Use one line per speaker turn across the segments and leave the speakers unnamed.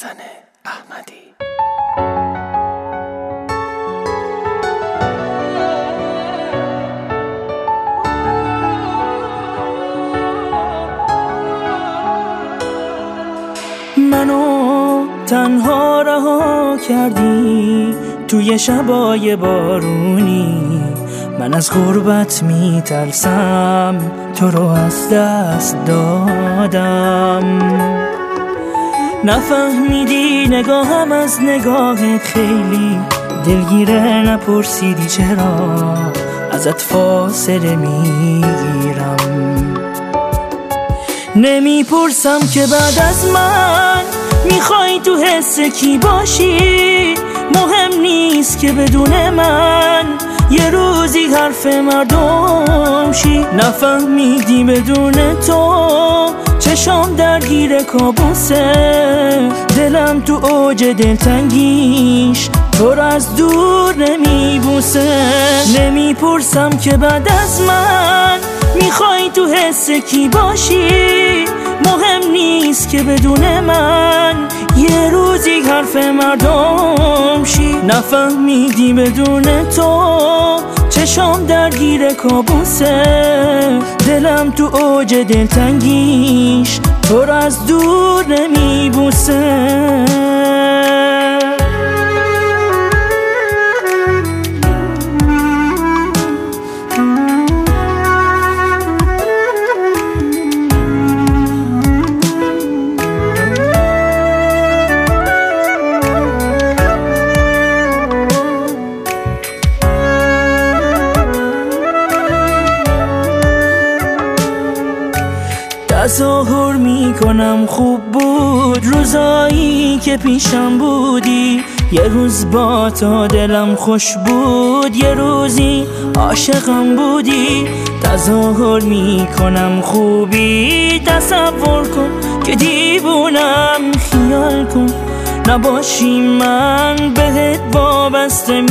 حسن احمدی.
منو تنها رها کردی توی شبای بارونی، من از غربت میترسم تو رو از دست دادم. نفهمیدی نگاهم از نگاهت خیلی دلگیره، نپرسیدی چرا ازت فاصله میگیرم. نمیپرسم که بعد از من میخوای تو حس کی باشی، مهم نیست که بدون من یه روزی حرف مردم شی. نفهمیدی بدون تو چشام درگیر کابوسه، دلم تو اوج دلتنگیش تو رو از دور نمیبوسه. نمیپرسم که بعد از من میخوای تو حس کی باشی، مهم نیست که بدون من یه روزی حرف مردم شی. نفهمیدی بدون تو چشام درگیر کابوسه، دلم تو اوج دلتنگیش تو رو از دور نمیبوسه. تظاهر میکنم خوب بود روزایی که پیشم بودی، یه روز با تو دلم خوش بود، یه روزی عاشقم بودی. تظاهر میکنم خوبی، تصور کن که دیوونم، خیال کن نباشی من بهت وابسته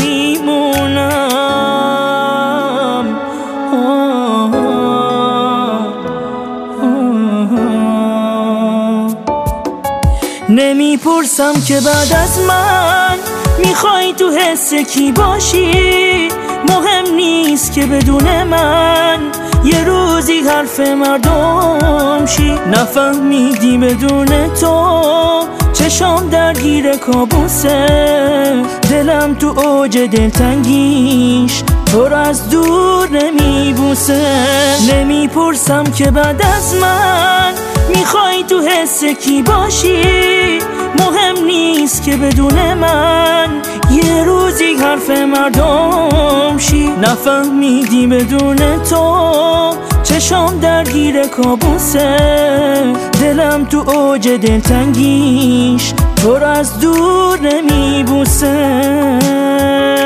میمونم. نمیپرسم که بعد از من میخوای تو حس کی باشی، مهم نیست که بدون من یه روزی حرف مردم شی. نفهمیدی بدون تو چشام درگیر کابوسه، دلم تو اوج دلتنگیش تو رو از دور نمیبوسه. نمیپرسم که بعد از من میخوای تو حس کی باشی، مهم نیست که بدون من یه روزی حرف مردم شی. نفهمیدی بدون تو چشام درگیر کابوسه، دلم تو اوج دلتنگیش تو رو از دور نمیبوسه.